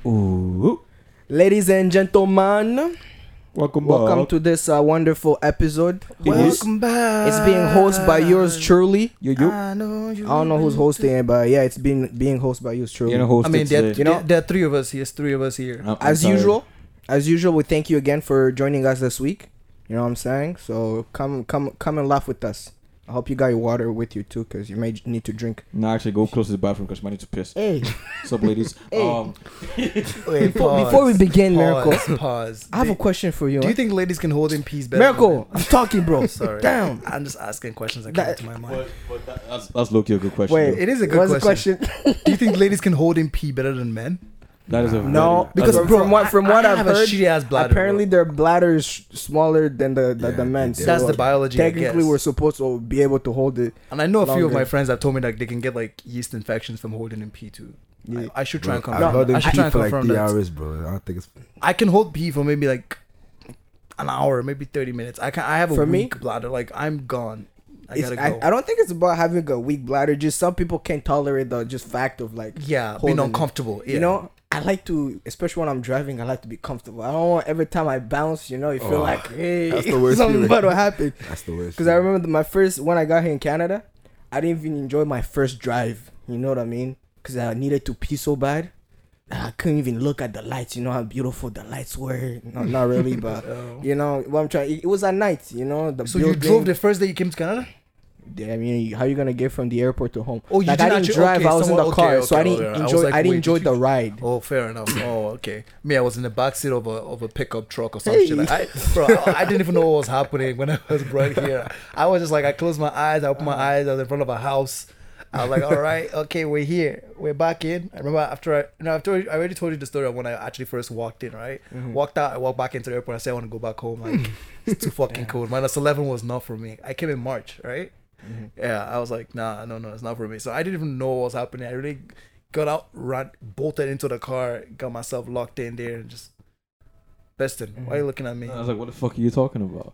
Ooh. Ladies and gentlemen, Welcome to this wonderful episode. Welcome back. It's being hosted by yours truly. You. I don't know who's hosting it, but yeah, it's being hosted by yours truly. You're gonna host I mean, it there, today. there are three of us. There's three of us here. I'm As tired. usual, we thank you again for joining us this week. You know what I'm saying? So come and laugh with us. I hope you got your water with you too, because you may need to drink. No, actually, go close to the bathroom because I need to piss. Hey, What's up, ladies? Hey. Wait, before we begin, Miracle, Pause. I have a question for you. Do you think ladies can hold in peace better? Miracle, I'm talking, bro. Sorry. Damn. I'm just asking questions that come That- to my mind. That's low-key a good question. Wait, though. It is a good what's the question? Do you think ladies can hold in pee better than men? That is a No, very- because that's a- from what I I've have heard, a shitty ass bladder. apparently their bladder is smaller than the men. they do. that's the biology. Technically, I guess. we're supposed to be able to hold it. And I know a few of longer. my friends have told me that they can get like yeast infections from holding in pee too. Yeah. I should try and Bro, confirm. I've held that. I in should pee try and for like confirm 3 that. hours, bro. I don't think it's. I can hold pee for maybe like an hour, maybe 30 minutes. I have a For me? weak bladder. Like I'm gone. I gotta go. I don't think it's about having a weak bladder. Just some people can't tolerate the just fact of like yeah, holding being it. uncomfortable. Yeah. You know, I like to, especially when I'm driving, I like to be comfortable. I don't want every time I bounce, you feel Oh, like, hey, that's the worst something feeling. about to happen. That's the worst. Because I remember when I got here in Canada, I didn't even enjoy my first drive. You know what I mean? Because I needed to pee so bad. I couldn't even look at the lights. You know how beautiful the lights were. No, not really, but you know what I'm trying. It was at night. You know the So building. you drove the first day you came to Canada? I mean, how you gonna get from the airport to home? Oh, you like, did I didn't actually- drive. okay, I was in the someone- car, okay, so I okay, didn't okay. I was enjoy. like, I didn't wait, enjoy did the you- ride. Oh, fair enough. Oh, okay. Me, I was in the backseat of a pickup truck or some Hey. shit. Like, I didn't even know what was happening when I was right here. I was just like, I closed my eyes, I opened my eyes, I was in front of a house. I was like, all right, okay, we're here, we're back in. I remember I already told you the story of when I actually first walked in, right? Walked out, I walked back into the airport. I said I want to go back home. Like it's too fucking cold. -11 was not for me. I came in March, right? Yeah, I was like, no, it's not for me. So I didn't even know what was happening. I really got out, bolted into the car, got myself locked in there, and just. Beston, why are you looking at me? I was like, what the fuck are you talking about?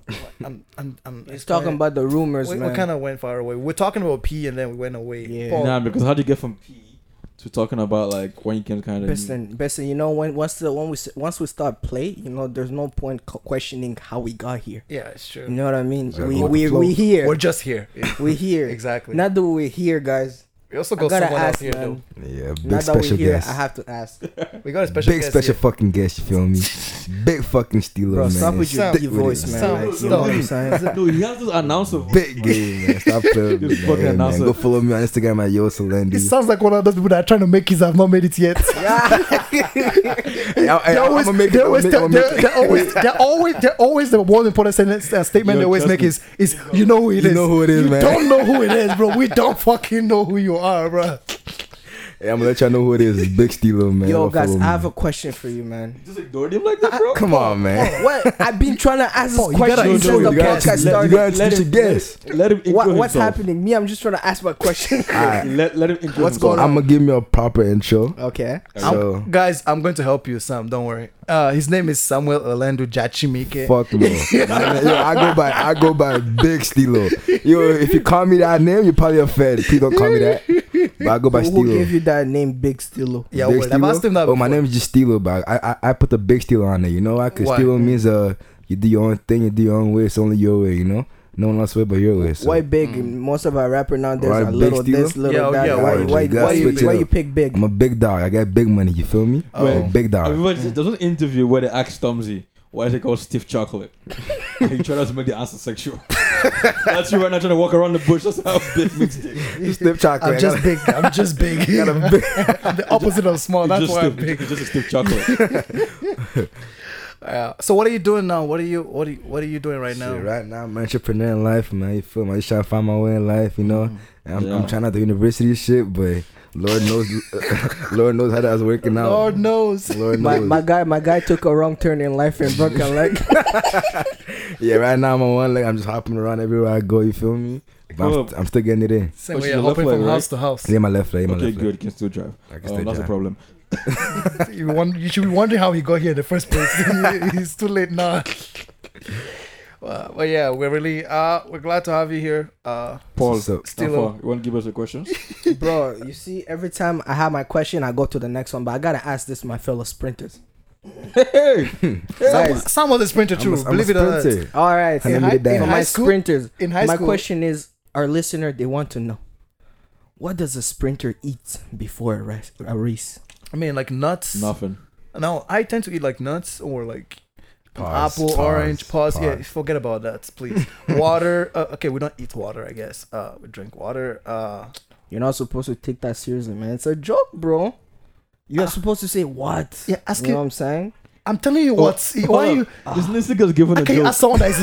I'm He's talking about the rumors, we man. kind of went far away. We're talking about pee, and then we went away. Yeah. Paul, Nah, because how'd you get from P to talking about like when you came to Canada? Besson, you know once we start play, you know, there's no point questioning how we got here. yeah, it's true. You know what I mean? Yeah, we go with the flow. we here. We're just here. Yeah, We here. exactly. Not that we're here, guys. We also I got gotta someone else ask, here, man. Yeah, big Not that we're special here, guest. I have to ask. though. We got a special Big guest special here. fucking guest. You feel me? Big fucking Steeler, Bro, man. stop with your Stop deep with voice, it. man. Stop, Like, you know what I'm saying? Dude, he has this announcer. Big game, man. Stop playing with me, This fucking man. announcer. Go follow me on Instagram at Yo It Solendi. sounds like one of those people that are trying to make kids have not made it yet. They're always the one important statement they always trust make me. is you know who it is. You know who it is, man. Don't know who it is, bro. We don't fucking know who you are, bro. Hey, I'm gonna let y'all know who it is. It's Big Steeler, man. Yo, Go guys, follow I me. have a question for you, man. Just ignored him like that, bro. Come on, man. What? I've been trying to ask this Paul, you gotta question since intro the it. You gotta, podcast you started. gotta Let teach a him- guess. Let him intro What's himself. happening? Me, I'm just trying to ask my question. Alright, Let him intro What's himself. going on? I'm gonna give me a proper intro. Okay. So, Guys, I'm going to help you, Sam. Don't worry. His name is Samuel Orlando Jachimike. fuck no. Yo, I go by Big Steelo. Yo, if you call me that name, you're probably offended. Please don't call me that. But I go by Who gave Steelo. you that name, Big Stilo? Yeah, Big wait, I've Steelo? asked him that Oh, my before. name is just Steelo, but I put the Big Steelo on there. You know why? Because Why? Steelo means you do your own thing, you do your own way. It's only your way. You know, no one else way but your way. So. Why Big? Most of our rapper now, there's Why a Big little Stilo? this, little Yeah, that. yeah, why, why- why, you gotta why, you, switch it why up. you pick Big? I'm a big dog. I got big money. You feel me? Oh. I'm a big I dog. remember there was an interview where they asked Stormzy, why is it called stiff chocolate? And he tried to make the answer sexual. That's you right now trying to walk around the bush. That's how big makes it. Stiff chocolate. I'm just big. I'm just big. I'm the opposite of small. That's Just why I'm stiff, big. it's just a stiff chocolate. So what are you doing now? What are you doing right now? Shit, right now, I'm an entrepreneur in life, man. You feel me? I'm just trying to find my way in life, you know. And I'm trying out the university shit, but Lord knows, Lord knows how that's working out. Lord knows. Lord knows. My guy took a wrong turn in life and broke a leg. Yeah, right now I'm on one leg. I'm just hopping around everywhere I go. You feel me? But I'm still getting it in. Same Oh, way she's you're a left hopping leg, from right? house to house. Yeah, my left leg. My Okay, left good. leg. You can still drive. I can still That's the drive. problem. You should be wondering how he got here in the first place. It's too late now. But yeah, we're glad to have you here. Paul, So- Still, you want to give us the questions? Bro, you see, every time I have my question, I go to the next one, but I gotta ask this to my fellow sprinters. Hey, Guys, Sam was a sprinter too. Believe it or not. all right, In for high- in my high school- sprinters, in high my school- question is, our listener, they want to know, what does a sprinter eat before a race? I mean, like nuts. nothing. No, I tend to eat like nuts or like Pause, apple, orange, pause. Yeah, pause. forget about that, please. Water. Okay, we don't eat water, I guess. We drink water. You're not supposed to take that seriously, man. It's a joke, bro. You're supposed to say what? Yeah, ask You know it. what I'm saying? I'm telling you what. Why you? This nigga's giving a Can you joke. ask someone that is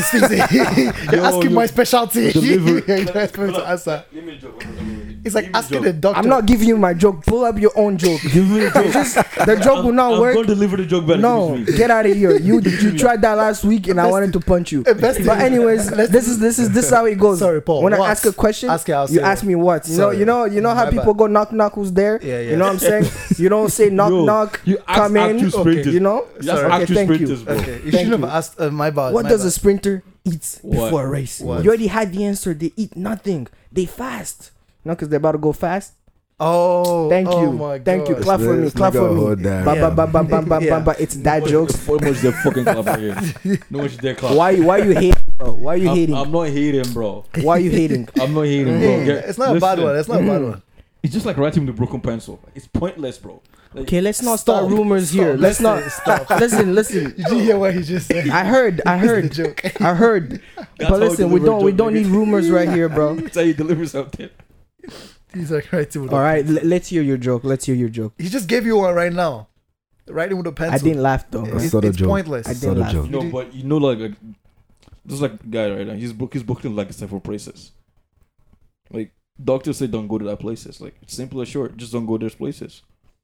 his You're asking my specialty. Deliver- You're expected to answer. Give me a joke. It's like asking the doctor. I'm not giving you my joke. Pull up your own joke. Give me a joke. The joke will not I'm work. going to deliver the joke better. No, Give it to me. get out of here. You tried that last week, and I wanted to punch you. Best But anyways, this is how it goes. Sorry, Paul. When I What? ask a question, Ask it, I'll you say ask what. me what. Sorry. You know how My people bad. go knock knock. Who's there? Yeah, yeah. You know what I'm saying? You don't say knock Yo, knock. You ask Come in. actual sprinters. You know. You ask Sorry. actual Okay, thank you. sprinters, bro. Okay, you Thank shouldn't you. have asked my bad. What my does bad. a sprinter eat What? before a race? What? You already had the answer. They eat nothing. They fast. No, because they're about to go fast. Oh, Thank oh you. my Thank you. gosh. Clap for me. Let's Clap make for a me. whole damn- Ba, Yeah. ba, ba, ba, ba, Yeah. ba, ba. It's dad jokes. How much they fucking clap here? No one should dare clap. Why you hating, bro? Why you hating? I'm not hating, bro. Why you hating? I'm not hating, bro. It's not a bad one. It's not a bad one. It's just like writing with a broken pencil. It's pointless, bro. Like, Okay, let's not start Stop. rumors Stop. here. Let's not Stop. listen. Did you hear what he just said? I heard. The joke. I heard. That's But how listen, you we deliver a don't joke, need nigga. rumors right here, bro. That's how you deliver something. He's like right to All right, let's hear your joke. Let's hear your joke. He just gave you one right now. Writing with a pencil. I didn't laugh though. It's, man. Sort of it's joke. pointless. I didn't Sort of laugh. joke. No, but you know, like this is like a guy right now. He's booking like several places. Like doctors say, don't go to that places. Like it's simple and short. Just don't go to those places.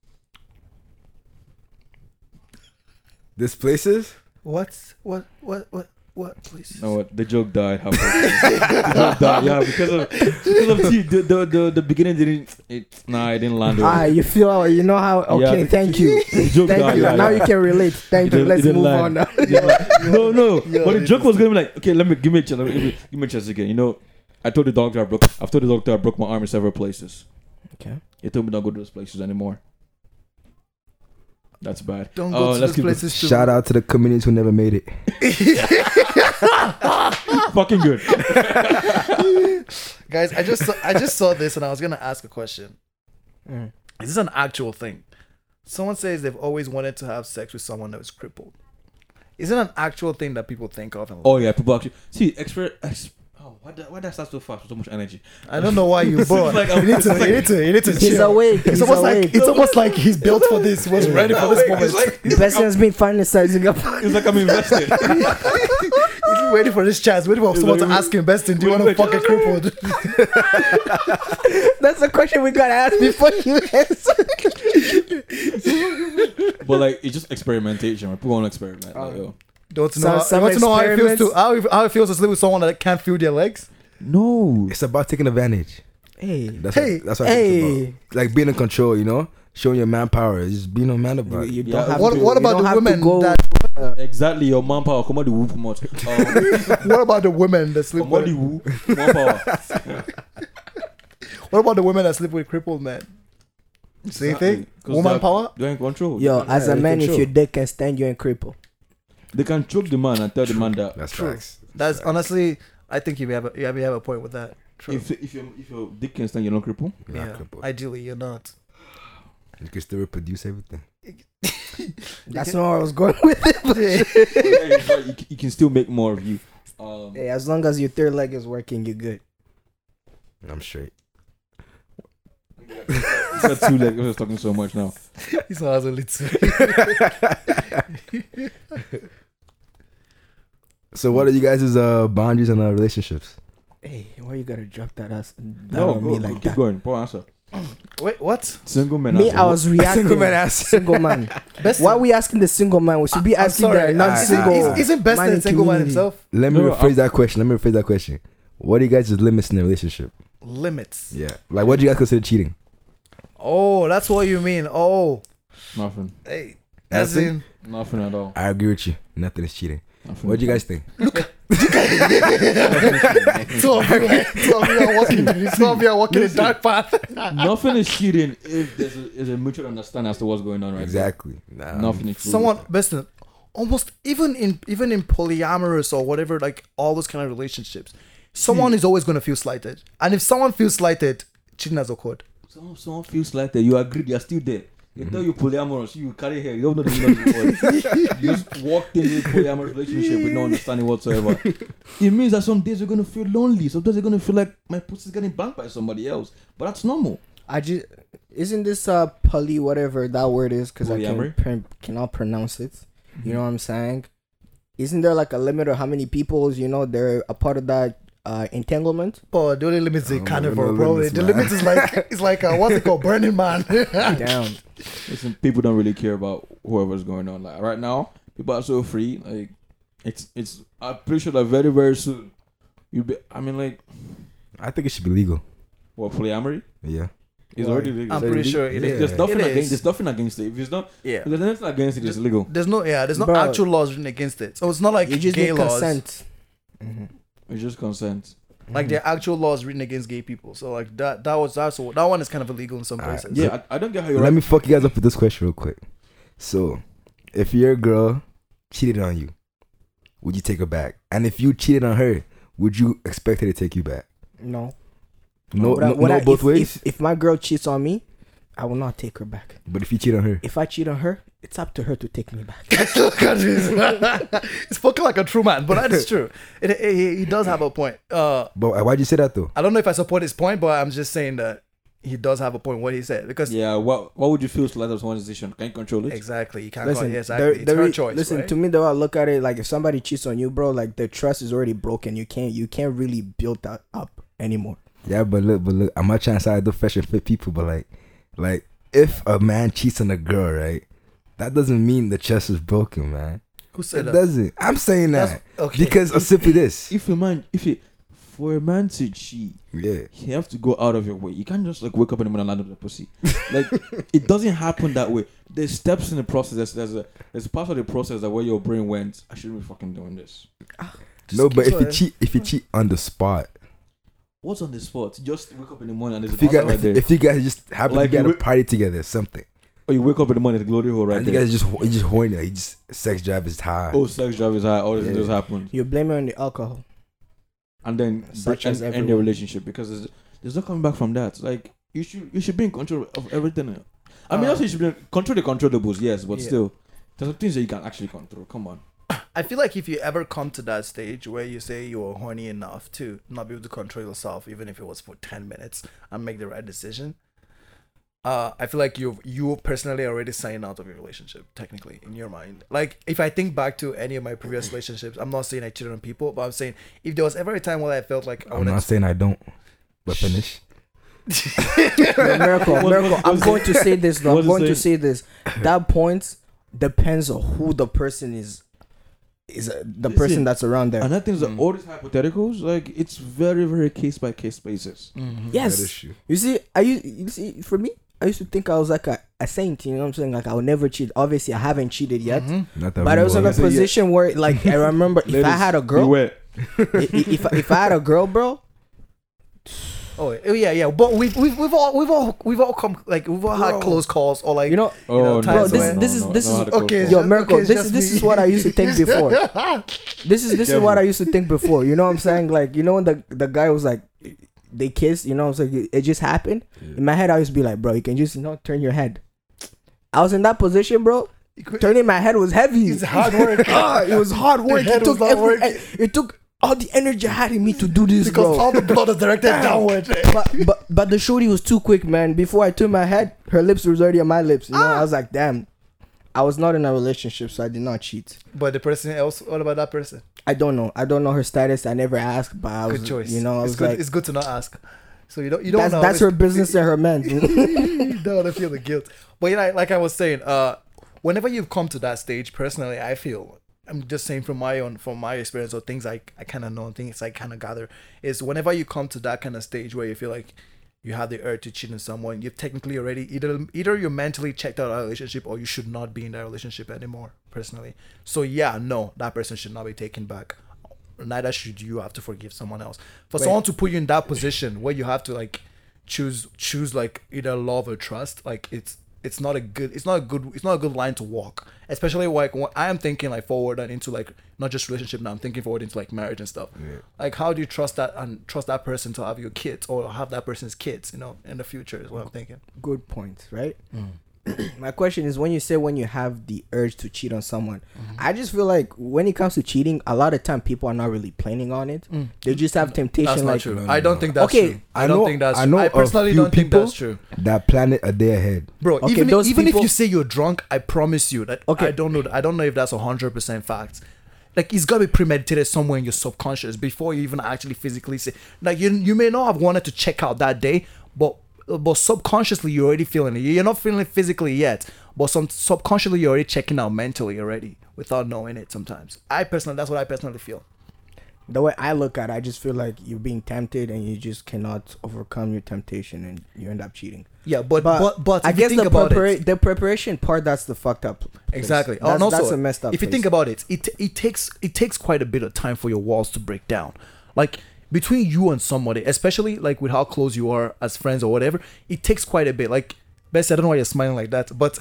This places? What, please? You know what? The joke died. Halfway. The joke died. Yeah, because of see, the beginning didn't. It didn't land. Ah, you feel you know how? Okay, Yeah. thank you. The joke Thank died. you. Yeah, Now yeah. you can relate. Thank It you. didn't- Let's it didn't move land. on now. No. Yo, But the it joke is- was gonna be like, okay, give me a chance. Give me a chance again. You know, I've told the doctor I broke my arm in several places. Okay. He told me not go to those places anymore. That's bad. Don't go to those keep it places. too. Shout out to the comedians who never made it. fucking good. Guys, I just saw this and I was gonna ask a question. Mm. Is this an actual thing? Someone says they've always wanted to have sex with someone that was crippled. Is it an actual thing that people think of? Oh yeah, people actually see why that start so fast with so much energy? I don't know why you bro. Like, You need to He's chill. awake. It's He's almost awake. like he's built for this. Was ready for this moment. The person has been fantasizing about. It's like I'm invested. He's waiting for this chance. Waiting for someone to ask him, Beston, do you want to fuck a crippled? That's the question we gotta ask before you answer. But like it's just experimentation. Right? People want to experiment. Like, yo. Don't you know? Some You want to know how it feels experiments- how it feels to sleep with someone that can't feel their legs? No. It's about taking advantage. Hey, That's Hey, what I think hey. it's about. Like being in control, you know? Showing your manpower. Just being a man about it. you Yeah, don't have What to. what you about don't the have to women go- that? Exactly. Your manpower. Come on, the whoop much. What about the women that sleep Come on, the with? whoop manpower. What about the women that sleep with crippled men? Same thing. Woman power. They're in control. Yo, as a they man, if control. your dick can stand, you're in cripple. They can choke the man and tell the man that That's True. facts. That's honestly, I think you have a point with that. True. if your dick can stand, you're not crippled. You're not Yeah. crippled. Ideally, you're not. You can still reproduce everything. That's not where I was going with it. But You can still make more of you. hey, as long as your third leg is working, you're good. I'm straight. Got two legs. I'm just talking so much now. He's has only two. So what are you guys' boundaries in relationships? Hey, why you gotta drop that ass down No, on me like keep that? going. Poor answer. Wait, what? Single men. Me, answer. I was reacting. Single man ass. Single man. Best Why are we asking the single man? We should be I'm asking sorry. the non-single. Isn't best man than in single man community. himself? Let me No, rephrase that question. What are you guys' limits in a relationship? Limits. Yeah. Like what do you guys consider cheating? Oh, that's what you mean. Oh, Nothing. hey, as Nothing? in Nothing at all. I agree with you. Nothing is cheating. Nothing. What do you guys think? Two of you are walking a dark path. Nothing is cheating if there's a mutual understanding as to what's going on right Exactly. now. Nothing is Someone, listen, almost even in polyamorous or whatever, like all those kind of relationships, someone is always going to feel slighted. And if someone feels slighted, cheating has occurred. Someone feels like that. You agree, you're still there. They tell you polyamorous, you carry hair, you don't know the meaning of the word. You just walked into a polyamorous relationship with no understanding whatsoever. It means that some days you're gonna feel lonely. Sometimes you're gonna feel like my pussy's getting banged by somebody else. But that's normal. Isn't this poly whatever that word is? Because I cannot pronounce it. You know what I'm saying? Isn't there like a limit of how many people they're a part of that entanglement? But the only limit is a carnivore, bro. The limit is like what's it called, Burning Man. Damn. Listen, people don't really care about whoever's going on. Like right now, people are so free. Like it's. I'm pretty sure that very very soon you'll be. I mean, like, I think it should be legal. what, polyamory? Yeah. It's already legal. I'm pretty sure it is. There's nothing It against. is. There's nothing against it. If it's not, Yeah. if there's anything against it, it's legal. There's no Bro. actual laws written against it. So it's not like You just gay need laws. consent. It's just consent. Like there are actual laws written against gay people. So like that one is kind of illegal in some places. Yeah, I don't get how you're. Let me fuck you guys up with this question real quick. So, if your girl cheated on you, would you take her back? And if you cheated on her, would you expect her to take you back? No. No, What both ways. If my girl cheats on me, I will not take her back. But if you cheat on her, If I cheat on her, it's up to her to take me back. It's spoken like a true man, but that is true. He does have a point. but why'd you say that though? I don't know if I support his point, but I'm just saying that he does have a point what he said because Yeah, what would you feel like as one decision? Can you control it? exactly you can't Listen, call it exactly. It's her choice. Listen, right? to me though, I look at it like if somebody cheats on you, bro, like the trust is already broken. You can't really build that up anymore. Yeah, but look, I'm not trying to say I do fashion fit people, but like if a man cheats on a girl, right? That doesn't mean the trust is broken, man. Who said It that? doesn't. I'm saying that That's- okay. because of simply this. For a man to cheat, Yeah. you have to go out of your way. You can't just like wake up in the morning and land on the pussy. Like it doesn't happen that way. There's steps in the process. There's a part of the process that where your brain went, I shouldn't be fucking doing this. No, but keep if you cheat on the spot, What's on the spot? Just wake up in the morning and there's a if you pussy guys right there. if you guys just happen Like, to get you a party together, something, Or you wake up in the morning, the glory hole right and you there. guys just horny, like, you just sex drive is high. Oh, sex drive is high. All this Yeah. just happened, You blame it on the alcohol. and then Such as end the everyone. relationship because there's no coming back from that. Like you should be in control of everything. I mean, also you should be control the controllables, yes, but Yeah. still, there's some things that you can actually control. Come on. I feel like if you ever come to that stage where you say you are horny enough to not be able to control yourself, even if it was for 10 minutes, and make the right decision, I feel like you personally already signed out of your relationship, technically, in your mind. Like, if I think back to any of my previous relationships, I'm not saying I cheated on people, but I'm saying if there was ever a time where I felt like I I'm wanted not saying I don't, but finish. Miracle. I'm going to say this though. What's I'm going it to saying? say this. That point depends on who the person is the person Listen, that's around there. And I think that all these hypotheticals, like it's very, very case by case basis. Yes. That is true. You see, for me, I used to think I was like a saint, you know what I'm saying? Like I would never cheat. Obviously, I haven't cheated yet. Not that But we I was know in a of. position where, like, I remember if I had a girl, Beware. if I had a girl, bro, Oh yeah. But we've all come, like, we've all had close calls or like, you know, Oh, times bro, where- this is Okay, yo, it's Miracle. okay, This it's is just this me. is what I used to think before. This is what I used to think before. You know what I'm saying? Like, you know when the guy was like, they kissed. You know what I'm saying? It just happened. In my head, I used to be like, bro, you can just turn your head. I was in that position, bro. Turning my head was heavy. It's hard work. It was hard work. head It took was not working. it took all the energy I had in me to do this, because bro. all the blood is directed downward. But the shorty was too quick, man. Before I turned my head, her lips was already on my lips. You know, I was like, damn. I was not in a relationship, so I did not cheat. But the person else, what about that person? I don't know her status. I never asked, but I was, Good choice. you know, I was it's good. like, It's good to not ask. So you don't know. that's her business and her man. You don't want to feel the guilt. But you know, like I was saying, whenever you've come to that stage, personally, I feel, I'm just saying from my experience or things I kind of know, things I kind of gather, is whenever you come to that kind of stage where you feel like you have the urge to cheat on someone, you've technically already either you're mentally checked out of a relationship or you should not be in that relationship anymore, personally. So yeah, no, that person should not be taken back. neither should you have to forgive someone else. For Wait. someone to put you in that position where you have to like choose like either love or trust, like it's not a good line to walk, especially like when I am thinking like forward and into like not just relationship now, I'm thinking forward into like marriage and stuff. Yeah. Like how do you trust that person to have your kids or have that person's kids, you know, in the future is what I'm thinking. Good point, right? My question is, when you have the urge to cheat on someone, I just feel like when it comes to cheating, a lot of time people are not really planning on it. They just have temptation. That's not like, true. no, I don't no. think that's Okay, true. I don't think that's true. I a personally few don't think people that's true. that plan it a day ahead. Bro, Okay, even those if people- you say you're drunk, I promise you that Okay. I don't know if that's 100% fact. Like it's gotta be premeditated somewhere in your subconscious before you even actually physically say. Like you may not have wanted to check out that day, but subconsciously you're already feeling it. You're not feeling it physically yet, but subconsciously you're already checking out mentally already without knowing it. Sometimes that's what I personally feel. the way I look at it, I just feel like you're being tempted and you just cannot overcome your temptation and you end up cheating. Yeah, but I if you guess think about it, the preparation part, that's the fucked up place. exactly. That's, And also, that's a messed up. if you place. think about it, it takes quite a bit of time for your walls to break down. Like between you and somebody, especially like with how close you are as friends or whatever, it takes quite a bit. Like, Bessie, I don't know why you're smiling like that, but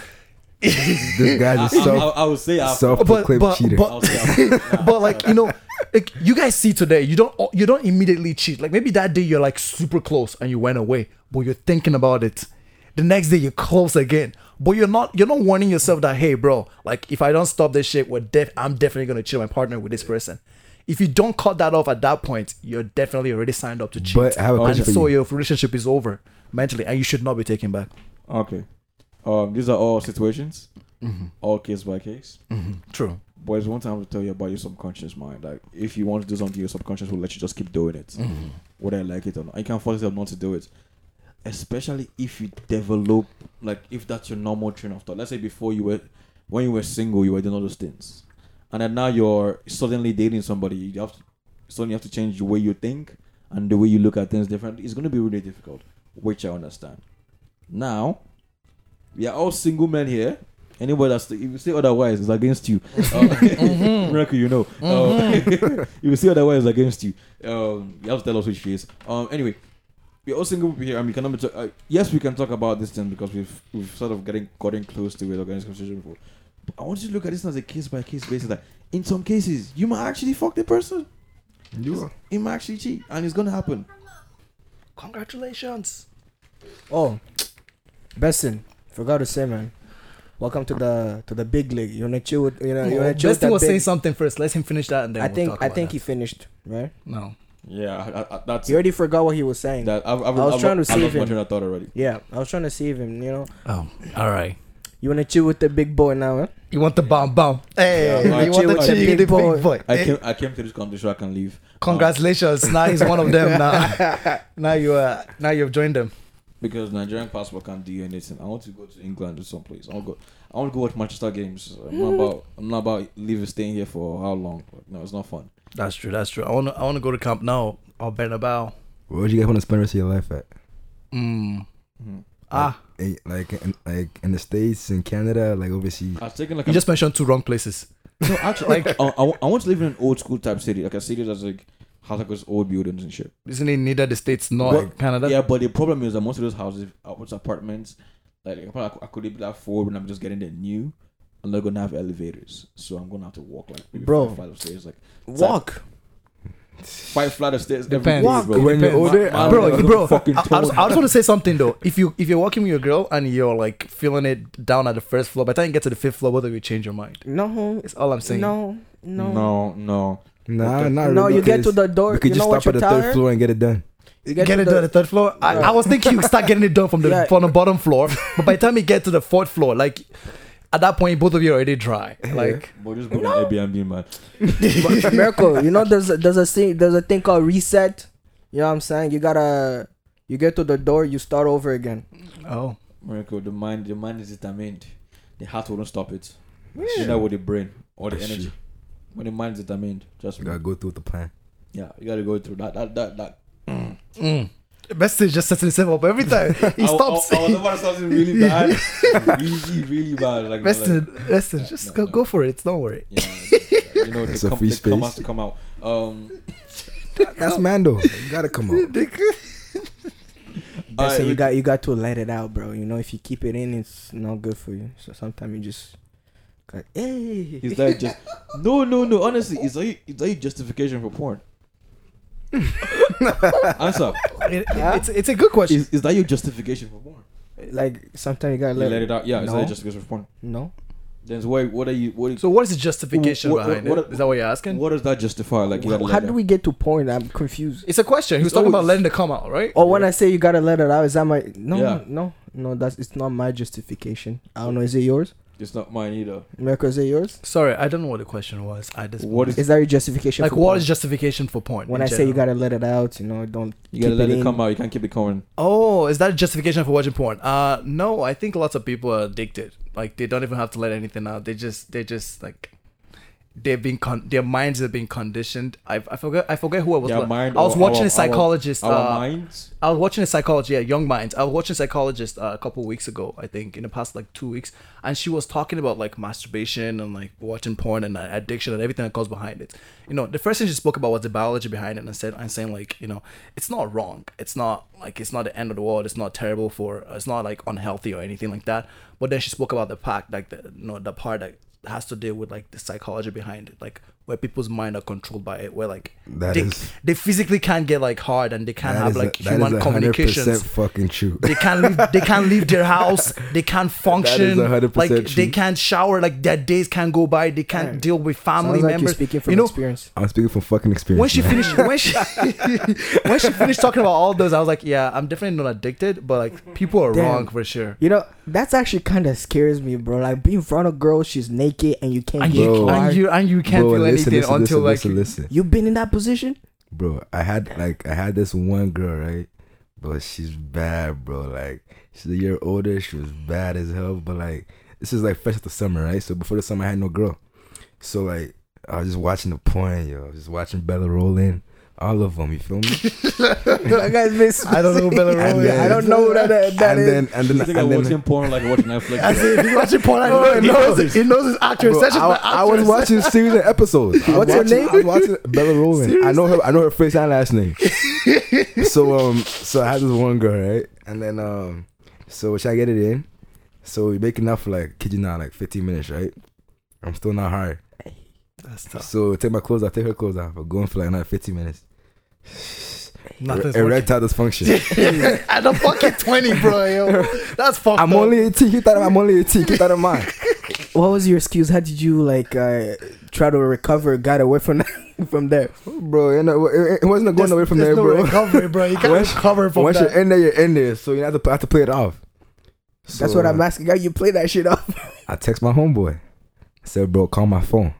This guy's a I would say after. self-proclaimed but- cheater. but- I'll say after. but like you know, like you guys see today, you don't immediately cheat. Like maybe that day you're like super close and you went away, but you're thinking about it. The next day you're close again, but you're not warning yourself that, hey bro, like if I don't stop this shit, I'm definitely gonna cheat my partner with this person. If you don't cut that off at that point, you're definitely already signed up to cheat. But I have a question and for so you. your relationship is over mentally, and you should not be taken back. Okay. These are all situations, all case by case. True. But it's one time to tell you about your subconscious mind. Like, if you want to do something, your subconscious will let you just keep doing it, whether you like it or not. You can't force yourself not to do it, especially if you develop, like, if that's your normal train of thought. Let's say when you were single, you were doing all those things, and then now you're suddenly dating somebody. You have to change the way you think and the way you look at things differently. It's going to be really difficult, which I understand. Now, we are all single men here. Anybody that's if you say otherwise, it's against you. Miracle, you know. If you say otherwise, it's against you. You have to tell us which is. Anyway, we're all single people here, and we cannot. Yes, we can talk about this thing because we've sort of gotten close to it, organized conversation before. But I want you to look at this as a case by case basis. That in some cases, you might actually fuck the person. It might actually cheat, and it's gonna happen. Congratulations. Oh, Besson, forgot to say, man. Welcome to the big league. You wanna chill with you wanna chill with Justin that was big- saying something first. Let him finish that, and then I we'll think talk I about think that. he finished, right? No. Yeah, that's He already forgot what he was saying. that. I was trying to save my him. train of thought already. Yeah, I was trying to save him. Oh, all right. You wanna chill with the big boy now, huh? You want the bomb? Hey, Yeah, you want the chill chill with the with the big boy. big boy? Hey, I came to this country so I can leave. congratulations! Now he's one of them. Now you've joined them. Because Nigerian passport can't do anything. I want to go to England or someplace. I want to go watch Manchester games. I'm not about staying here for how long. No, it's not fun. That's true. I want to go to Camp Nou or Bernabeu. Where would you guys want to spend the rest of your life at? Like in the States, in Canada, like overseas. I was taking like You just mentioned two wrong places. no, actually, like I want to live in an old school type city, like a city that's like has like those old buildings and shit. Isn't it neither the States nor Well, Canada? Yeah, but the problem is that most of those houses, apartments, like I could be like 4 when I'm just getting there new. I'm not gonna have elevators, so I'm gonna have to walk like maybe Bro. 5 flights of stairs, like Walk. 5 flights of stairs. every Depends. day, Walk. bro. When you're older, bro. fucking I just want to say something though. If you're walking with your girl and you're like feeling it down at the first floor, by the time you get to the 5th floor, whether you change your mind. No. That's all I'm saying. No. no. nah, Okay. not No, really, you get to because the door. we could You just know what stop at you're the 3rd tired? floor and get it done. You Get it done at the 3rd floor. I was thinking you start getting it done from the Yeah. bottom floor, but by the time you get to the 4th floor, like at that point, both of you are already dry. Like But just go to Airbnb, man. But Miracle, you know, there's a thing called reset. You know what I'm saying? You get to the door, you start over again. oh, Miracle, the mind is determined. The heart won't stop it. You know, with the brain or the That's energy. true. When the mind is determined, just You gotta go through the plan. yeah, you gotta go through that. best is just setting himself up every time. He stops. I was about something really bad, really bad. Like, Listen, just No. go for it. Don't worry. yeah, you know, It's the a free come space. has to come out. That's Mando. You gotta come out. That's it, you got to let it out, bro. You know, if you keep it in, it's not good for you. So sometimes you just like, hey. Is that just no? Honestly, is that justification for porn? Answer. It's a good question. Is that your justification for porn? Like sometimes you gotta You let let it out. Yeah, is No. that justification for porn? No. Then what are you? So what is the justification What- behind what- it? Is that what you're asking? What does that justify? Like, you gotta How let did it we get to porn? I'm confused. It's a question. He was It's talking about always- letting it come out, right? Or when I say you gotta let it out, is that my Yeah. no? That's it's not my justification. I don't know. Is it yours? It's not mine either. Mirko, is it yours? Sorry, I don't know what the question was. What Is that your justification? like for what porn? is justification for porn? When in I say you general? gotta let it out, you know, don't You gotta keep let it in. come out. You can't keep it coming. Oh, is that a justification for watching porn? No, I think lots of people are addicted. Like they don't even have to let anything out. They just like they've been their minds have been conditioned. I forget who I was. Their mind I was or watching our- a psychologist. Our minds. I was watching a psychologist, Young Minds. I was watching a psychologist a couple of weeks ago, I think, in the past like 2 weeks, and she was talking about like masturbation and like watching porn and addiction and everything that goes behind it. You know, the first thing she spoke about was the biology behind it, and saying like, you know, it's not wrong. It's not the end of the world. It's not terrible it's not like unhealthy or anything like that. But then she spoke about the part that has to deal with like the psychology behind it, like where people's mind are controlled by it, where like they physically can't get like hard and they can't have like human communications. That is 100% fucking true. They can't leave their house. They can't function. 100% like true. they can't shower. Like their days can't go by. They can't deal with family Sounds like members. you're speaking from you know, experience. I'm speaking from fucking experience. when she man. finished when she finished talking about all those, I was like, yeah, I'm definitely not addicted, but like people are Damn. wrong for sure. You know, that's actually kind of scares me, bro. Like being in front of a girl, she's naked and you can't And get you, hard. and you can't Bro, feel listen, anything until like listen. You've been in that position? Bro, I had this one girl, right? But she's bad, bro. Like, she's a year older. She was bad as hell. But like, this is like fresh at the summer, right? So before the summer, I had no girl. So like, I was just watching the porn, yo. I was just watching Bella Rolling. All of them, you feel me? That guy's been I don't know Bella And Rolling. then- I don't know what that is. And You think I then watching porn like watching Netflix? I said, he's watching porn. He knows his actor. bro, I was watching series and episodes. What's your name? I was watching Bella Rolling. I know her first and last name. So I had this one girl, right? And then so should I get it in? So we making up for like, kid you not, like 15 minutes, right? I'm still not hard. That's tough. So take my clothes off, take her clothes off. We're going for like another 15 minutes. Nothing's Erectile dysfunction. At the fucking 20, bro, yo. That's fucked I'm up. only 18. Keep that. I'm only 18. Keep that in mind. What was your excuse? How did you like try to recover? Got away from from there? Bro, you know, it wasn't going away from there, There's no bro. recovery, bro. You can't Once- recover from Once that. you're in there, you're in there. So you have to play it off. That's So, what I'm asking. How you play that shit off? I text my homeboy. I said, bro, call my phone.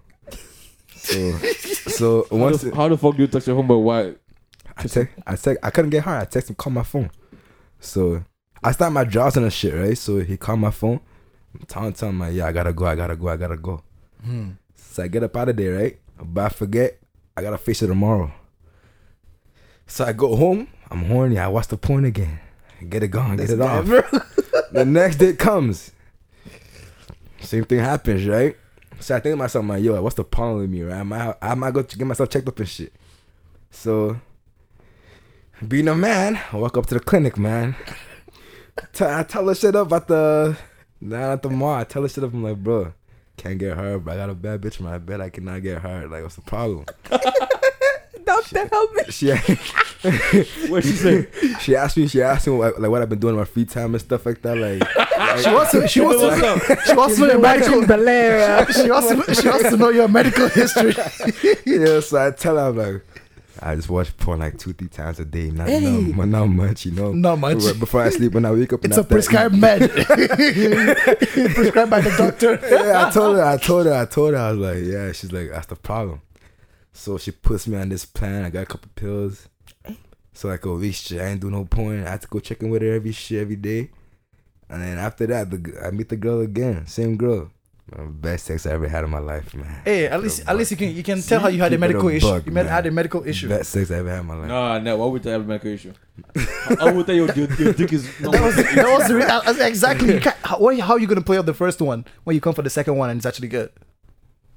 So once How the fuck do you text your homeboy? Why? I couldn't get her. I text him, call my phone. So I start my jaws and shit, right? So he called my phone. I'm telling him, like, yeah, I gotta go. So I get up out of there, right? But I forget, I gotta face it tomorrow. So I go home. I'm horny. I watch the porn again. Get it going. Get it off. The next day comes. Same thing happens, right? So I think to myself, like, yo, what's the problem with me, right? I might go to get myself checked up and shit. So, being a man, I walk up to the clinic, man. I tell her shit up at the mall. I tell her shit up. I'm like, bro, can't get hard, but I got a bad bitch in my bed. I cannot get hard. Like, what's the problem? Doctor, help me. What she say? She asked me like what I've been doing in my free time and stuff like that. Like She wants to know your medical. She wants to know your medical history. yeah, so I tell her, I'm like, I just watch porn like 2-3 times a day. Not much, you know. Not much. Before I sleep, when I wake up, It's a prescribed med. Prescribed by the doctor. Yeah, I told her. I was like, yeah. She's like, that's the problem. So she puts me on this plan. I got a couple pills. So like, oh, this shit, I ain't do no porn. I have to go check in with her every day. And then after that, I meet the girl again. Same girl. Best sex I ever had in my life, man. Hey, at least you can tell how you had a Keep it medical issue. buck, You man. had a medical issue. Best sex I ever had in my life. No. Why would I have a medical issue? I would tell you your dick is. No, That was the exactly. How are you gonna play out the first one when you come for the second one and it's actually good?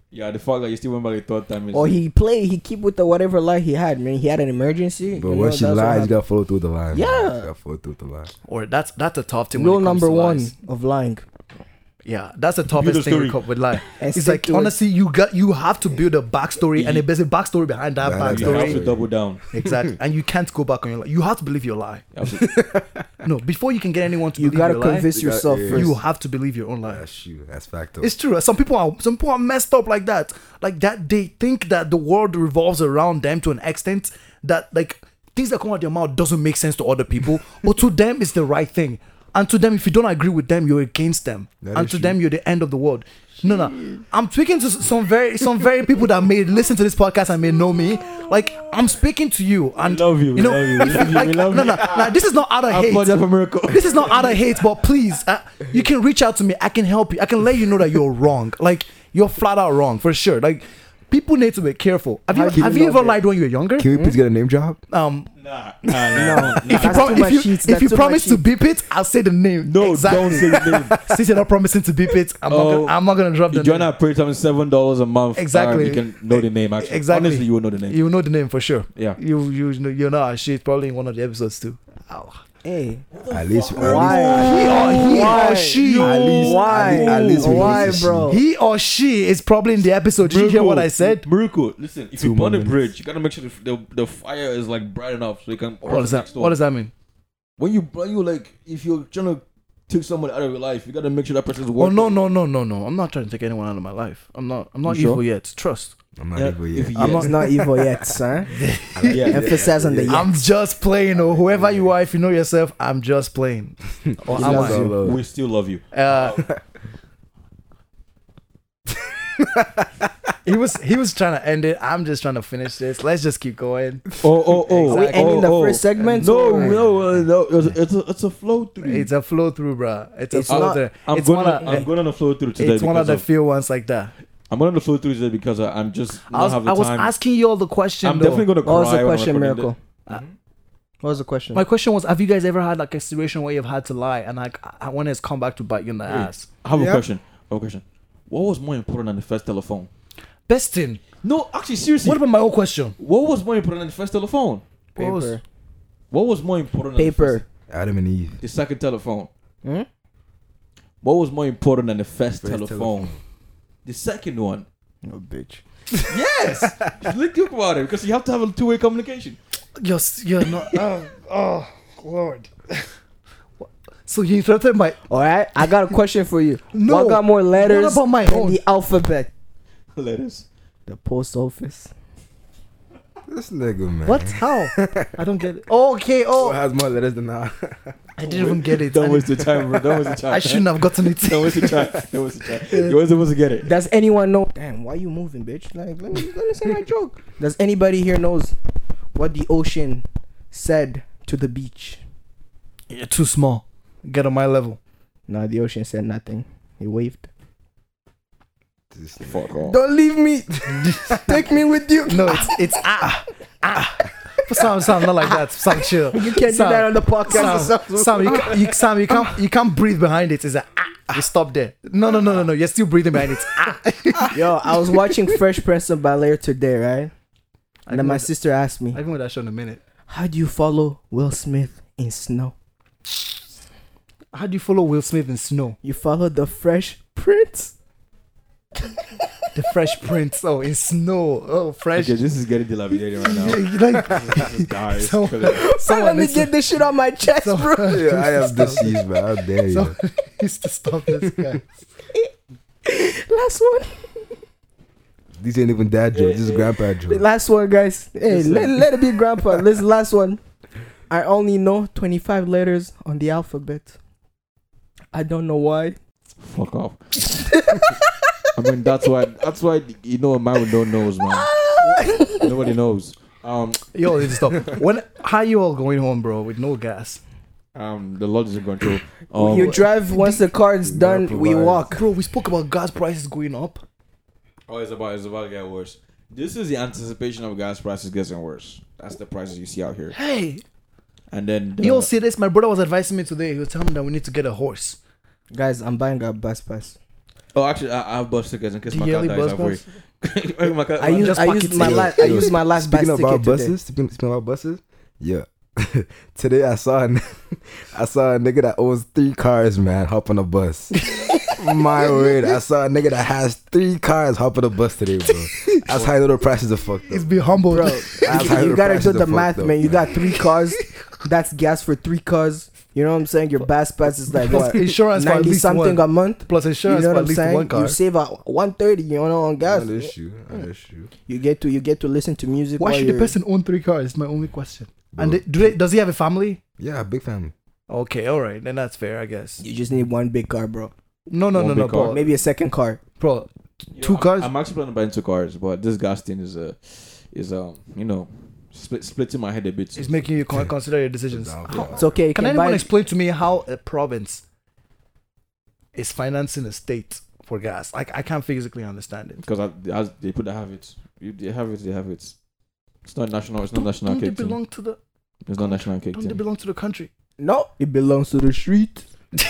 Yeah, the fact that you still went back the third time is. Or he keep with the whatever lie he had, man. He had an emergency. But when she lies, you gotta follow through the line. Yeah. Man. You gotta follow through the line. Or that's a tough thing. Rule when it comes number to one lies. of lying. Yeah, that's the toughest thing story. with lie. And It's stick like to it. honestly, you have to build a backstory and there's a backstory behind that Behind that You have backstory. to double down. Exactly, and you can't go back on your lie. You have to believe your lie. Absolutely. No, before you can get anyone to You believe gotta your lie, convince You gotta- yourself yeah. first. you have to believe your own lie. That's true. That's fact. It's true. Some people are messed up like that. Like that, they think that the world revolves around them to an extent that like things that come out of their mouth doesn't make sense to other people, but to them it's the right thing. And to them, if you don't agree with them, you're against them. That And is to true. them, you're the end of the world. No. I'm speaking to some very people that may listen to this podcast and may know me. Like I'm speaking to you, and love you, we know, love you, we if- love you, like, we love you. no. This is not out of I hate. applaud you for miracle. This is not out of hate, but please, you can reach out to me. I can help you. I can let you know that you're wrong. Like you're flat out wrong for sure. Like people need to be careful. Have How do you you know ever that? lied when you were younger? Can we please get a name drop? Nah. No. If you, That's pro- too much if you, sheets, if that's you too promise much to beep it, I'll say the name. No, exactly. don't say the name. Since you're not promising to beep it, I'm not gonna drop the You join name. our prayer time $7 a month. Exactly. You can know the name actually. Exactly. Honestly, you will know the name. You know the name for sure. Yeah. You know our shit probably in one of the episodes too. Ow. Hey, At least. why? He Why? or she. At least- Why? at least we Why, need to bro? He or she is probably in the episode. Did you hear what I said? Miracle. Listen, if Two you burn a moments. bridge, you gotta make sure the fire is like bright enough so you can. What does that? What does that mean? When you like, if you're trying to take someone out of your life, you gotta make sure that person's Oh working. no. I'm not trying to take anyone out of my life. I'm not You evil sure? yet. Trust. I'm not Yeah, evil if yet. you- I'm not evil yet, son. Yeah. Emphasize on the yet. I'm just playing. Oh, whoever you are, if you know yourself, I'm just playing. Or He am loves I? you. We still love you. He was trying to end it. I'm just trying to finish this. Let's just keep going. Oh. Are we ending the first segment? No, or- no. It's a flow through. It's a flow through, bro. It's a It's flow not- through. I'm It's going one of I'm going on the flow through today. it's one of because the few ones like that. I'm going on the flow through today because I'm just I not was, have the I was time. asking you all the question. I'm though. definitely gonna cry. What was the when I'm question, recording Miracle? it. What was the question? My question was: have you guys ever had like a situation where you've had to lie and like when it's come back to bite you in the ass? I have Yeah. a question. What was more important than the first telephone? Best thing. No, actually, seriously. What about my own question? What was more important than the first telephone? What was- Paper. What was more important than Paper. Adam and Eve. the second telephone? Hmm? What was more important than the first First telephone? telephone. The second one. Oh, bitch. Yes. Let's think about it because you have to have a two-way communication. You're not. Oh Lord. So you interrupted my. All right, I got a question for you. No. What got more letters What about my than own? the alphabet? Letters. The post office. This nigga, man. What? How? I don't get it. Okay. What Oh, has more letters than that? I didn't even get it. Don't waste the time, bro. Don't waste the time. I shouldn't have gotten it. Don't waste the time. Don't waste the time. You weren't supposed to get it. Does anyone know? Damn, why you moving, bitch? Like, let me say my joke. Does anybody here knows what the ocean said to the beach? You're too small. Get on my level. No, the ocean said nothing. He waved. This Fuck off. Don't leave me. Take me with you. No, it's Sam, not like that. Sam, chill. You can't Sam, do that on the podcast. Sam, you can't breathe behind it. It's a You stop there. No. You're still breathing behind it. Yo, I was watching Fresh Prince of Bel-Air today, right? And then my sister asked me, I think that show in a minute. how do you follow Will Smith in Snow? How do you follow Will Smith in Snow? You follow the Fresh Prince? The Fresh Prince. Oh, in Snow. Oh, Fresh. Okay, this is getting dilapidated right now. Like, This guy is So- killing it. Let me get this shit on my chest, bro. Yeah, I have disease, man. How dare you? So- needs to stop this guy. Last one. These ain't even dad jokes. This is grandpa The jokes. last one, guys. Hey, let it be grandpa. This last one. I only know 25 letters on the alphabet. I don't know why. Fuck off. I mean, that's why you know a man with no nose, man. Nobody knows. Yo, need to stop. How you all going home, bro, with no gas? The Lord is in control. You drive once the car is done, we provide. walk. Bro, we spoke about gas prices going up. it's about to get worse. This is the anticipation of gas prices getting worse. That's the prices you see out here. Hey, And then you all see this? My brother was advising me today. He was telling me that we need to get a horse. Guys, I'm buying a bus pass. Oh, actually, I have bus tickets in case my car Yearly dies bus halfway. pass? My car- I used Just I pocket used my ticket. last I used my last bus Speaking ticket about today. buses, speaking about buses, yeah. Today I saw a nigga that owns 3 cars, man, hop on a bus. My word, I saw a nigga that has 3 cars hop on a bus today, bro. That's how little prices are fucked He's up. be humble. Bro, That's how you the gotta prices do the are math, fucked up, man. You got 3 cars. That's gas for 3 cars. You know what I'm saying? Your bus pass is like what? Insurance for at 90 least something one. a month. Plus You insurance know for what at I'm least saying? one car. You save out 130, you know, on gas. Not issue. Not issue. You get to listen to music. Why while should the you're- person own 3 cars? Is my only question. And Bro. does he have a family? Yeah, big family. Okay, all right, then that's fair, I guess. You just need one big car, bro. No, One big car. bro. Maybe a second car. Bro, Yeah, 2 cars. I'm actually planning on buying 2 cars, but this gas thing is you know, splitting my head a bit. It's making you consider your decisions. Down for How- that. It's okay. You Can can anyone buy explain to me how a province is financing a state for gas? I can't physically understand it. Because they put the have it. They have it. They have it. It's not national. It's not national Don't they cake thing. belong to the? It's not national cake Don't they thing. belong to the country? No, it belongs to the street.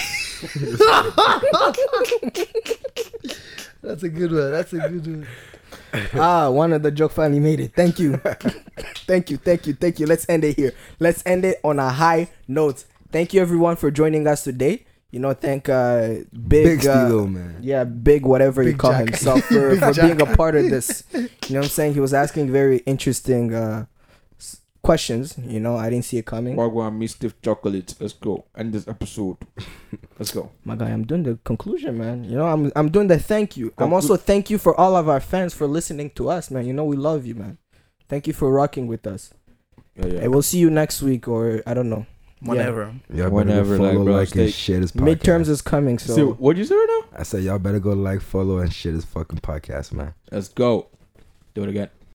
That's a good one. That's a good one. One of the joke finally made it. Thank you. Thank you. Let's end it here. Let's end it on a high note. Thank you everyone for joining us today. You know, thank Big Stilo, man. yeah, big whatever you Big call Jack. himself for Big being Jack. a part of this. You know what I'm saying? He was asking very interesting questions. You know, I didn't see it coming. Wagwan Mystic Chocolate. Let's go. End this episode. Let's go. My guy, I'm doing the conclusion, man. You know, I'm doing the thank you. I'm also thank you for all of our fans for listening to us, man. You know, we love you, man. Thank you for rocking with us. Yeah, yeah. And we'll see you next week, or I don't know. Whatever. Y'all Whenever, better go like, follow, bro, like, stay- and share this podcast. Midterms is coming, so So, what'd you say right now? I said y'all better go like, follow, and share this fucking podcast, man. Let's go. Do it again.